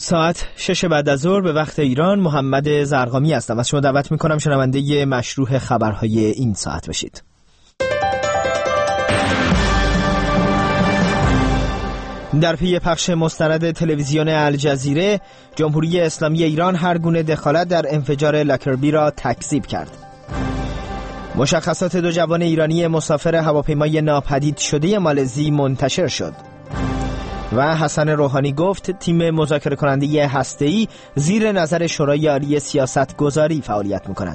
ساعت 6 بعد از ظهر به وقت ایران. محمد زرقامی هستم. از شما دعوت میکنم شنونده مشروح خبرهای این ساعت بشید. در پی پخش مستند تلویزیون الجزیره، جمهوری اسلامی ایران هر گونه دخالت در انفجار لاکربی را تکذیب کرد. مشخصات دو جوان ایرانی مسافر هواپیمای ناپدید شده مالزی منتشر شد. و حسن روحانی گفت تیم مذاکره کننده هسته‌ای زیر نظر شورای عالی سیاست گذاری فعالیت می‌کند.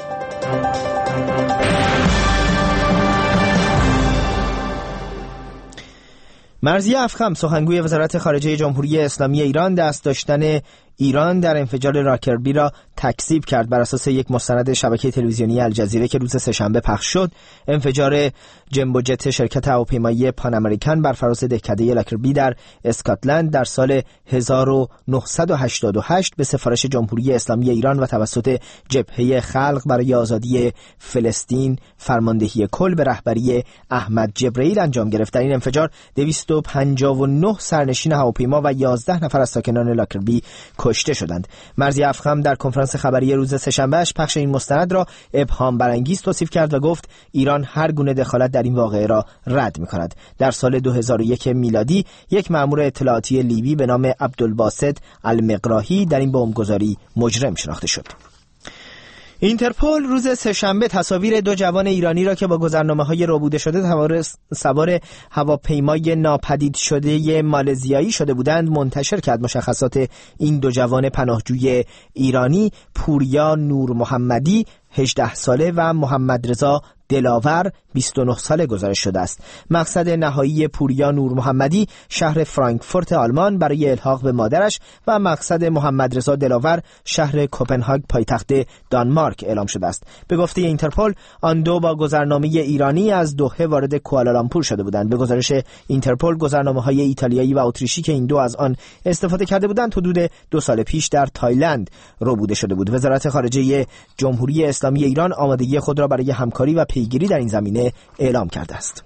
مرضیه افخم سخنگوی وزارت خارجه جمهوری اسلامی ایران دست داشتن ایران در انفجار لاکربی را تکذیب کرد. بر اساس یک مستند شبکه تلویزیونی الجزیره که روز سه‌شنبه پخش شد، انفجار جمبو جت شرکت هواپیمایی پان امریکن بر فراز دهکده لاکربی در اسکاتلند در سال 1988 به سفارش جمهوری اسلامی ایران و توسط جبهه خلق برای آزادی فلسطین فرماندهی کل به رهبری احمد جبرئیل انجام گرفت. در این انفجار 259 سرنشین هواپیما و 11 نفر از ساکنان لاکربی کشته شدند. مرضیه افخم در کنفرانس خبری روز سه‌شنبه‌اش پخش این مستند را ابهام برانگیز توصیف کرد و گفت ایران هر گونه دخالت در این واقعه را رد می‌کند. در سال 2001 میلادی یک مأمور اطلاعاتی لیبی به نام عبدالباسط المقراهی در این بمبگذاری مجرم شناخته شد. اینترپل روز سه‌شنبه تصاویر دو جوان ایرانی را که با گذرنامه‌های ربوده شده سوار هواپیمای ناپدید شده مالزیایی شده بودند منتشر کرد. مشخصات این دو جوان پناهجوی ایرانی پوریا نور محمدی 18 ساله و محمد رضا دلاور 29 ساله گزارش شده است. مقصد نهایی پوریا نور محمدی شهر فرانکفورت آلمان برای الحاق به مادرش و مقصد محمد رضا دلاور شهر کوپنهاگ پایتخت دانمارک اعلام شده است. به گفته اینترپل آن دو با گذرنامه ایرانی از دوحه وارد کوالالامپور شده بودند. به گزارش اینترپل گذرنامه‌های ایتالیایی و اتریشی که این دو از آن استفاده کرده بودند حدود 2 سال پیش در تایلند ربوده شده بود. وزارت خارجه جمهوری اسلامی ایران آمادگی خود را برای همکاری و پیگیری در این زمینه اعلام کرده است.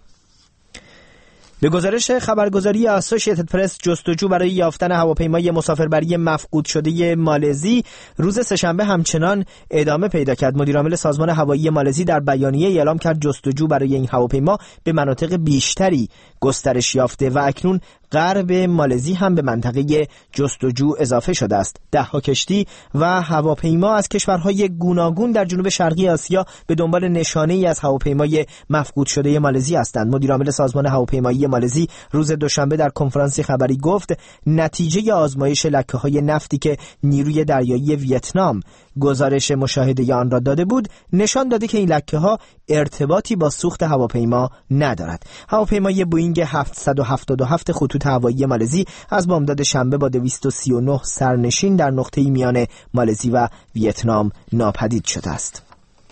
به گزارش خبرگزاری اسوسییتد پرس، جستجو برای یافتن هواپیمای مسافربری مفقود شده مالزی روز سه‌شنبه همچنان ادامه پیدا کرد. مدیرعامل سازمان هوایی مالزی در بیانیه اعلام کرد جستجو برای این هواپیما به مناطق بیشتری گسترش یافته و اکنون غرب مالزی هم به منطقه جستجو اضافه شده است. 10 کشتی و هواپیما از کشورهای گوناگون در جنوب شرقی آسیا به دنبال نشانه‌ای از هواپیمای مفقود شده مالزی هستند. مدیرعامل سازمان هواپیمایی مالزی روز دوشنبه در کنفرانسی خبری گفت نتیجه آزمایش لکه‌های نفتی که نیروی دریایی ویتنام گزارش مشاهده آن را داده بود نشان داده که این لکه‌ها ارتباطی با سوخت هواپیما ندارد. هواپیمای بوئینگ 777 خطوط هوایی مالزی از بامداد شنبه با 239 سرنشین در نقطه‌ای میان مالزی و ویتنام ناپدید شده است.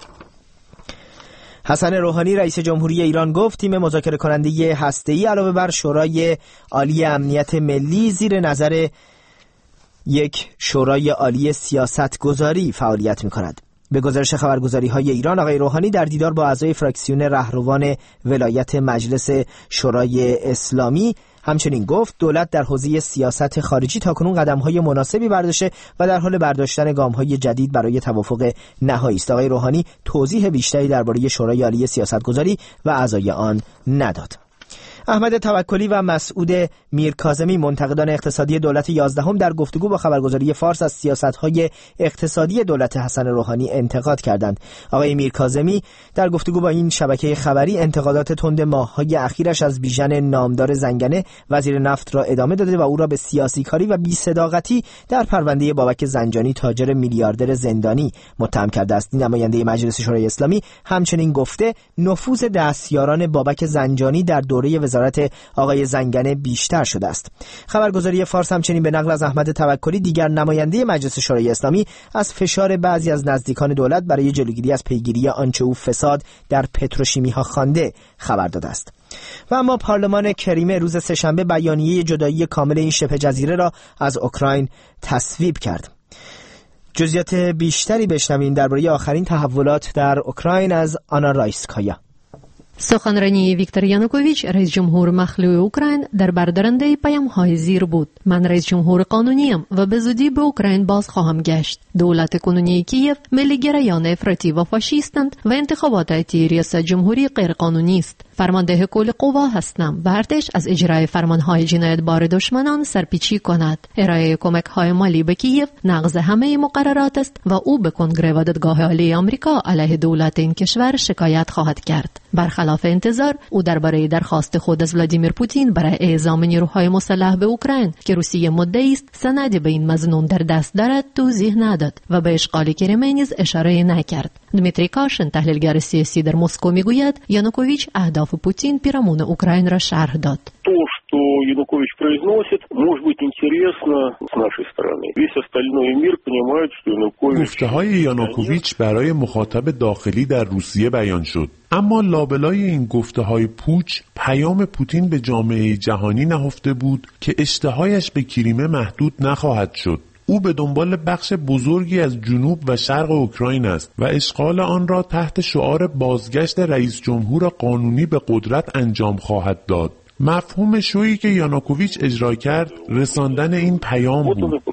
حسن روحانی رئیس جمهوری ایران گفت تیم مذاکره کننده هسته‌ای علاوه بر شورای عالی امنیت ملی زیر نظر یک شورای عالی سیاست گذاری فعالیت می‌کند. به گزارش خبرگزاری‌های ایران، آقای روحانی در دیدار با اعضای فراکسیون رهروان ولایت مجلس شورای اسلامی همچنین گفت دولت در حوزه سیاست خارجی تاکنون قدم‌های مناسبی برداشته و در حال برداشتن گام‌های جدید برای توافق نهایی است. آقای روحانی توضیح بیشتری درباره شورای عالی سیاستگذاری و اعضای آن نداد. احمد توکلی و مسعود میرکاظمی منتقدان اقتصادی دولت 11 در گفتگو با خبرگزاری فارس از سیاست‌های اقتصادی دولت حسن روحانی انتقاد کردند. آقای میرکاظمی در گفتگو با این شبکه خبری انتقادات تند ماه‌های اخیرش از بیژن نامدار زنگنه وزیر نفت را ادامه داده و او را به سیاسی کاری و بی‌صداقتی در پرونده بابک زنجانی تاجر میلیاردر زندانی متهم کرده است. نماینده مجلس شورای اسلامی همچنین گفته نفوذ دستیاران بابک زنجانی در دوره وزارت آقای زنگنه بیشتر شده است. خبرگزاری فارس همچنین به نقل از احمد توکلی دیگر نماینده مجلس شورای اسلامی از فشار بعضی از نزدیکان دولت برای جلوگیری از پیگیری آنچه او فساد در پتروشیمی ها خوانده خبر داده است. و اما پارلمان کریمه روز سه‌شنبه بیانیه جدایی کامل این شبه جزیره را از اوکراین تصویب کرد. جزئیات بیشتری بشنویم درباره آخرین تحولات در اوکراین از آنا رایسکایا. سخنرانی ویکتور یانوکوویچ رئیس جمهور مخلوع اوکراین در بردارنده پیام‌های زیر بود: من رئیس جمهور قانونیم و به زودی به اوکراین باز خواهم گشت. دولت کنونی کیف ملی‌گرایان افراطی و فاشیستند و انتخابات ریاست جمهوری غیر قانونی است. فرمانده کل قوا هستم و ارتش از اجرای فرمانهای جنایتبار دشمنان سرپیچی کند. ارائه کمک‌های مالی به کیف نقض همه مقررات است و او به کنگره و دادگاه عالی آمریکا علیه دولت این کشور شکایت خواهد کرد. برخلاف انتظار، او درباره درخواست خود از ولادیمیر پوتین برای اعزام نیروهای مسلح به اوکراین که روسیه مدعی است سندی به این مضمون در دست دارد توضیح نداد و به اشغال کریمه نیز اشاره نکرد. دمیتری کاشن، تحلیلگر سیاسی در مسکو، میگوید یانوکوویچ اهداف پوتین پیرامون اوکراین را شرح داد. То, что Янукович произносит, может быть интересно с нашей стороны. Весь остальной мир понимает, что Янукович... گفته‌های یانوکوویچ برای مخاطب داخلی در روسیه بیان شد. اما لابلای این گفته‌های پوچ پیام پوتین به جامعه جهانی نهفته بود که اشتهایش به کریمه محدود نخواهد شد. او به دنبال بخش بزرگی از جنوب و شرق اوکراین است و اشغال آن را تحت شعار بازگشت رئیس جمهور قانونی به قدرت انجام خواهد داد. مفهوم شویی که یانوکوویچ اجرا کرد رساندن این پیام بود.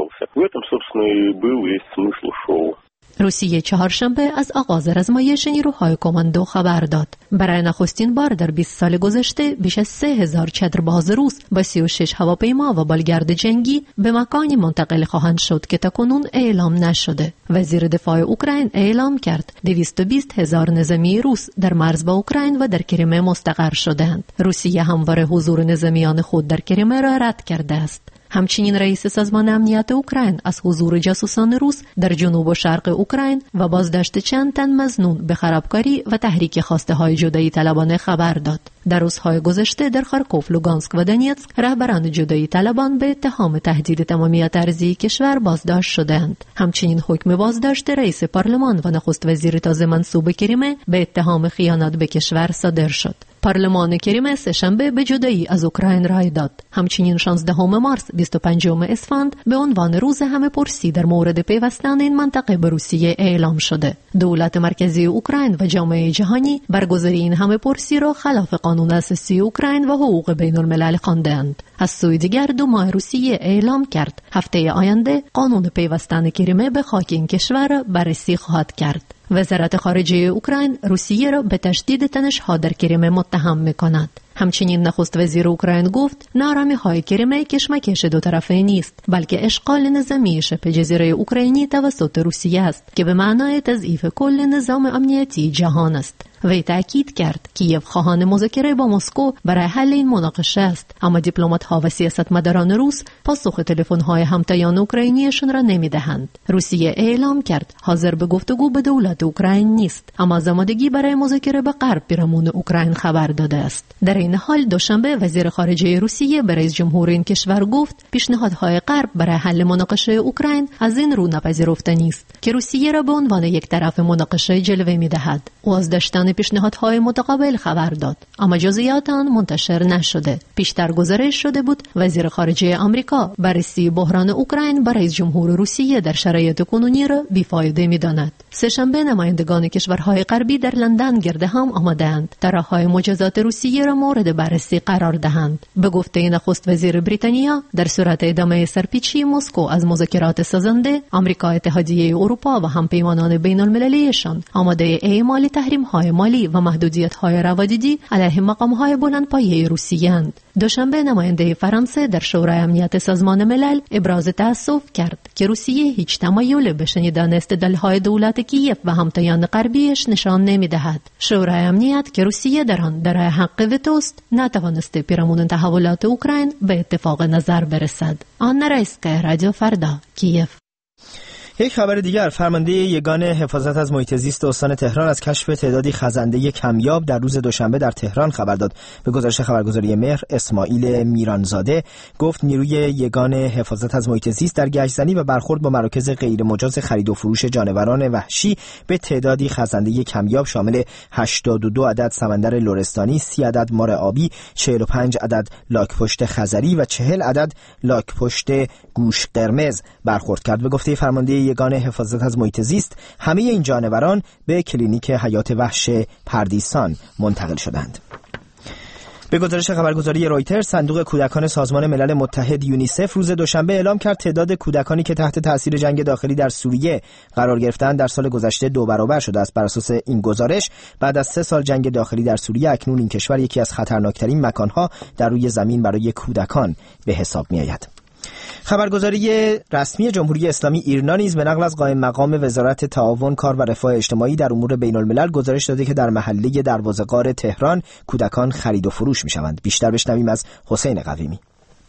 روسیه چهارشنبه از آغاز رزمایش نیروهای کماندو خبر داد. برای نخستین بار در 20 سال گذشته بیش از 3000 چترباز روس با 36 هواپیما و بالگرد جنگی به مکانی منتقل خواهند شد که تاکنون اعلام نشده. وزیر دفاع اوکراین اعلام کرد 220,000 نظامی روس در مرز با اوکراین و در کریمه مستقر شدند. روسیه همواره حضور نظامیان خود در کریمه را رد کرده است. همچنین رئیس سازمان امنیت اوکراین از حضور جاسوسان روس در جنوب و شرق اوکراین و بازداشت چند تن مظنون به خرابکاری و تحریک خواسته های جدایی طلبانه خبر داد. در روزهای گذشته در خارکوف، لوگانسک و دونیتسک رهبران جدایی طلبان به اتهام تهدید تمامیت ارضی کشور بازداشت شدند. همچنین حکم بازداشت رئیس پارلمان و نخست وزیر تازه منصوب کریمه به اتهام خیانت به کشور صادر شد. پارلمان کریمه سه‌شنبه به جدایی از اوکراین رای داد. همچنین 16 مارس 25 اسفند به عنوان روز همه پرسی در مورد پیوستن این منطقه به روسیه اعلام شده. دولت مرکزی اوکراین و جامعه جهانی برگزاری این همه پرسی را خلاف قانون اساسی اوکراین و حقوق بین الملل خواندند. از سوی دیگر دوما روسیه اعلام کرد هفته آینده قانون پیوستن کریمه به خاک این کشور بررسی خواهد کرد. وزارت خارجه اوکراین روسیه را به تشدید تنش‌ها در کریمه متهم می‌کند. همچنین نخست وزیر اوکراین گفت نارامی‌های کریمه کشمکش دو طرفه نیست، بلکه اشغال نظامی شبه جزیره اوکراینی توسط روسیه است که به معنای تضعیف کل نظام امنیتی جهان است. وی تأکید کرد کیف خواهان مذاکره با مسکو برای حل این مناقشه است، اما دیپلمات‌ها و سیاستمداران روس پاسخ تلفن‌های همتایان اوکراینیشان را نمی‌دهند. روسیه اعلام کرد حاضر به گفتگو با دولت اوکراین نیست، اما آمادگی برای مذاکره با غرب پیرامون اوکراین خبر داده است. در این حال دوشنبه وزیر خارجه روسیه به رئیس جمهور این کشور گفت پیشنهادهای غرب برای حل مناقشه اوکراین از این رو نپذیرفتنی است که روسیه را به عنوان یک طرف مناقشه جلوه می‌دهد. او از داشتن پیشنهادهای متقابل خبر داد، اما جزئیات آن منتشر نشده. پیشتر گزارش شده بود وزیر خارجه آمریکا بررسی بحران اوکراین برای رئیس جمهور روسیه در شرایط کنونی را بیفایده می‌داند. سه‌شنبه نمایندگان کشورهای غربی در لندن گرد هم آمدند تا راه‌های مجازات روسیه را مورد بررسی قرار دهند. به گفته نخست وزیر بریتانیا، در صورت ادامه سرپیچی مسکو از مذاکرات سازنده، آمریکا، اتحادیه اروپا و همپیمانان بین‌المللیشان آماده اعمال تحریم‌های مالی و محدودیت‌های روادیدی علیه مقام‌های بلندپایه روسیه اند. دوشنبه نماینده فرانسه در شورای امنیت سازمان ملل ابراز تأسف کرد که روسیه هیچ تمایل به شنیدن استدلال‌های دولت کیف و همتایان غربیش نشان نمی‌دهد. شورای امنیت که روسیه در آن دارای حق وتوست نتوانسته پیرامون تحولات اوکراین به اتفاق نظر برسد. آن رئیس‌گاه رادیو فردا، کیف. یک خبر دیگر، فرمانده یگان حفاظت از محیط زیست استان تهران از کشف تعدادی خزنده کمیاب در روز دوشنبه در تهران خبر داد. به گزارش خبرگزاری مهر، اسماعیل میرانزاده گفت نیروی یگان حفاظت از محیط زیست در گشت‌زنی و برخورد با مراکز غیر مجاز خرید و فروش جانوران وحشی به تعدادی خزنده کمیاب شامل 82 عدد سمندر لرستانی، 30 عدد مار آبی، 45 عدد لاک‌پشت خزری و 40 عدد لاک‌پشت گوش قرمز برخورد کرد. به گفته فرمانده یگان حفاظت از محیط زیست همه این جانوران به کلینیک حیات وحش پردیسان منتقل شدند. به گزارش خبرگزاری رویترز، صندوق کودکان سازمان ملل متحد یونیسف روز دوشنبه اعلام کرد تعداد کودکانی که تحت تاثیر جنگ داخلی در سوریه قرار گرفتند در سال گذشته 2 برابر شده است. بر اساس این گزارش، بعد از 3 سال جنگ داخلی در سوریه، اکنون این کشور یکی از خطرناکترین مکانها در روی زمین برای کودکان به حساب می‌آید. خبرگزاری رسمی جمهوری اسلامی ایرنا نیز به نقل از قائم مقام وزارت تعاون، کار و رفاه اجتماعی در امور بین الملل گزارش داده که در محله دروازه‌غار تهران کودکان خرید و فروش می‌شوند. بیشتر بشنویم از حسین قویمی.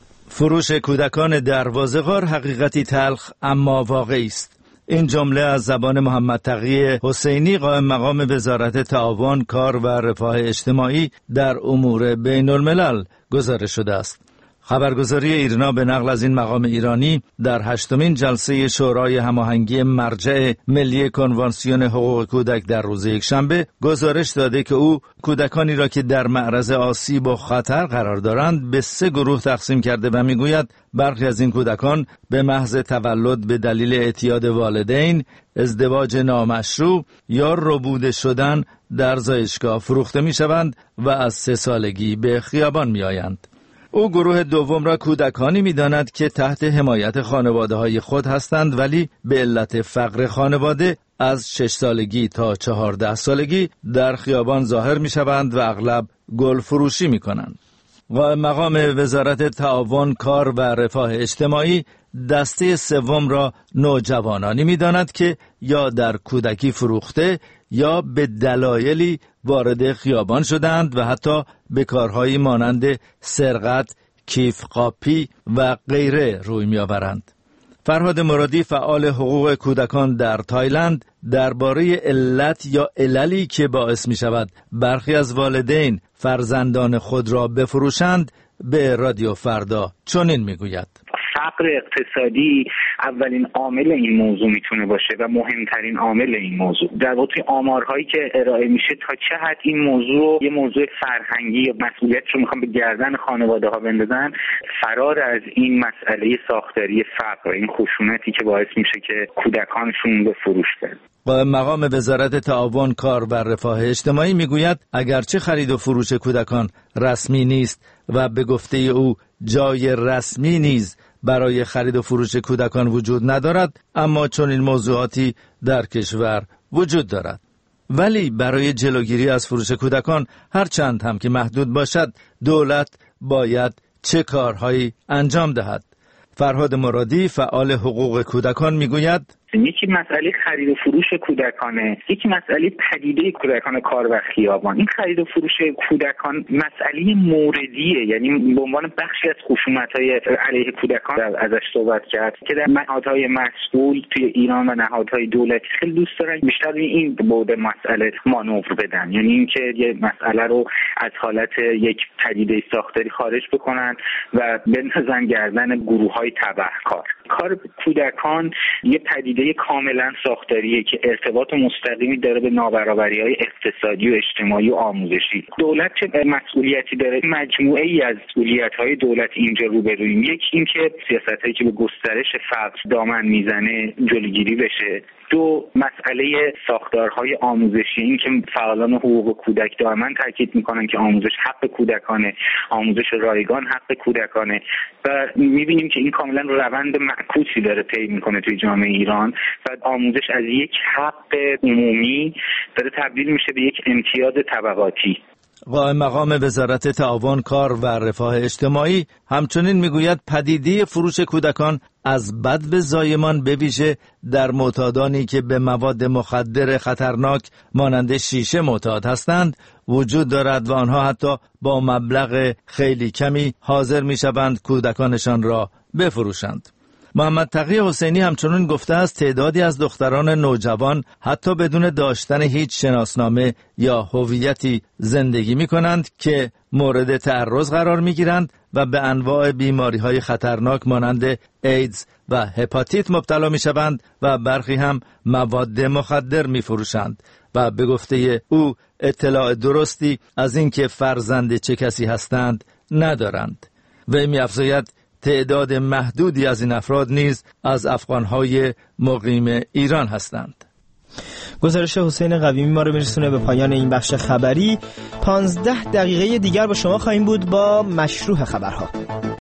فروش کودکان دروازه‌غار حقیقتی تلخ اما واقعی است. این جمله از زبان محمد تقی حسینی، قائم مقام وزارت تعاون، کار و رفاه اجتماعی در امور بین الملل گزارش شده است. خبرگزاری ایرنا به نقل از این مقام ایرانی در 8مین جلسه شورای هماهنگی مرجع ملی کنوانسیون حقوق کودک در روز یکشنبه گزارش داده که او کودکانی را که در معرض آسیب و خطر قرار دارند به 3 گروه تقسیم کرده و میگوید برخی از این کودکان به محض تولد به دلیل اعتیاد والدین، ازدواج نامشروع یا ربوده شدن در زایشگاه فروخته میشوند و از 3 سالگی به خیابان میآیند. او گروه دوم را کودکانی می‌داند که تحت حمایت خانواده‌های خود هستند ولی به علت فقر خانواده از 6 سالگی تا 14 سالگی در خیابان ظاهر می‌شوند و اغلب گل فروشی می‌کنند. قائم مقام وزارت تعاون، کار و رفاه اجتماعی دسته سوم را نوجوانانی می‌داند که یا در کودکی فروخته یا به دلایلی وارد خیابان شدند و حتی به کارهایی مانند سرقت، کیف قاپی و غیره روی می‌آورند. فرهاد مرادی، فعال حقوق کودکان در تایلند، درباره علت یا عللی که باعث می‌شود برخی از والدین فرزندان خود را بفروشند به رادیو فردا چنین می‌گوید: فقر اقتصادی اولین عامل این موضوع میتونه باشه و مهمترین عامل این موضوع. در واقع آمارهایی که ارائه میشه تا چه حد این موضوع یه موضوع فرهنگی یا مسئولیتش رو میخوام به گردن خانواده ها بندازن، فرار از این مسئله ساختاری فقر، این خشونتی که باعث میشه که کودکانشون به فروش برن. قائم مقام وزارت تعاون، کار و رفاه اجتماعی میگوید اگرچه خرید و فروش کودکان رسمی نیست و به گفته او جای رسمی نیز برای خرید و فروش کودکان وجود ندارد، اما چنین موضوعاتی در کشور وجود دارد. ولی برای جلوگیری از فروش کودکان هرچند هم که محدود باشد، دولت باید چه کارهایی انجام دهد؟ فرهاد مرادی، فعال حقوق کودکان میگوید: یکی مسئله خرید و فروش کودکانه، یکی مسئله پدیده کودکان کار و خیابان. این خرید و فروش کودکان مسئله موردیه، یعنی به عنوان بخشی از خشونت‌های علیه کودکان ازش صحبت کرد که در نهادهای مسئول توی ایران و نهادهای دولتی خیلی دوست دارن بیشتر این بعد مسئله مانور بدن، یعنی اینکه یه مسئله رو از حالت یک پدیده ساختاری خارج بکنن و بندازن گردن گروه‌های تبهکار. کار کودکان یه پدیده کاملا ساختاریه که ارتباط مستقیمی داره به نابرابری‌های اقتصادی و اجتماعی و آموزشی. دولت چه مسئولیتی داره؟ مجموعه ای از مسئولیت‌های دولت اینجا روبرویم. یک اینکه سیاستایی که به گسترش فقر دامن میزنه جلوگیری بشه. 2 مسئله ساختارهای آموزشی، این که فعالان حقوق کودک دائما تاکید میکنن که آموزش حق کودکانه، آموزش رایگان حق کودکانه و میبینیم که این کاملا روند معکوسی داره طی میکنه توی جامعه ایران و آموزش از یک حق عمومی داره تبدیل میشه به یک امتیاز طبقاتی. قائم مقام وزارت تعاون، کار و رفاه اجتماعی همچنین میگوید پدیده فروش کودکان از بد به زایمان به ویژه در معتادانی که به مواد مخدر خطرناک مانند شیشه معتاد هستند وجود دارد و آنها حتی با مبلغ خیلی کمی حاضر میشوند کودکانشان را بفروشند. محمد تقی حسینی همچنین گفته است تعدادی از دختران نوجوان حتی بدون داشتن هیچ شناسنامه یا هویتی زندگی می کنند که مورد تعرض قرار می گیرند و به انواع بیماری‌های خطرناک مانند ایدز و هپاتیت مبتلا می شوند و برخی هم مواد مخدر می فروشند و به گفته او اطلاع درستی از اینکه فرزند چه کسی هستند ندارند. وی می افزاید تعداد محدودی از این افراد نیز از افغانهای مقیم ایران هستند. گزارش حسین قویمی ما رو میرسونه به پایان این بخش خبری. 15 دقیقه دیگر با شما خواهیم بود با مشروح خبرها.